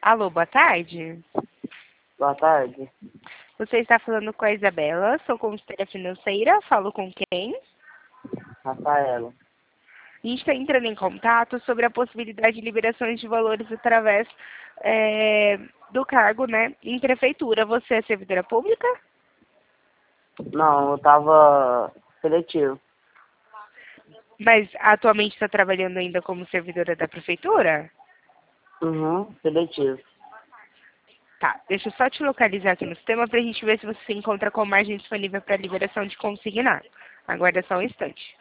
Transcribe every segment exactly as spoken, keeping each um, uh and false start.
Alô, boa tarde. Boa tarde. Você está falando com a Isabela, sou consultora financeira, falo com quem? Rafaela. A gente está entrando em contato sobre a possibilidade de liberações de valores através é, do cargo, né, em prefeitura. Você é servidora pública? Não, eu tava seletivo. Mas atualmente está trabalhando ainda como servidora da prefeitura? Uhum, seletivo. Tá, deixa eu só te localizar aqui no sistema para a gente ver se você se encontra com margem disponível para liberação de consignado. Aguarda só um instante.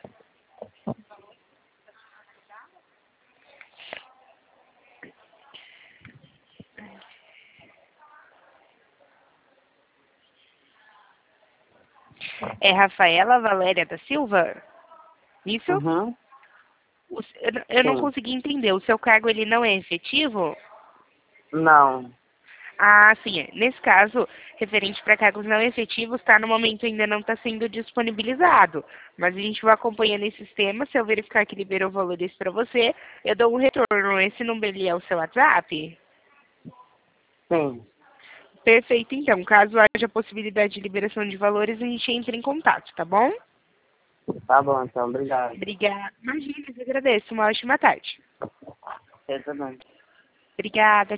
É Rafaela Valéria da Silva? Isso? Uhum, O s- eu, não- eu não sim. consegui entender. O seu cargo ele não é efetivo? Não, Ah, sim. é. Nesse caso, referente para cargos não efetivos, tá? No momento ainda não está sendo disponibilizado. Mas a gente vai acompanhando esse sistema. Se eu verificar que liberou valores para você, eu dou um retorno. Esse número ali é o seu WhatsApp? sim. Perfeito, então. Caso haja possibilidade de liberação de valores, a gente entra em contato, tá bom? Tá bom, então, obrigado. Obrigada. Imagina, eu agradeço. Uma ótima tarde. Eu também. Obrigada.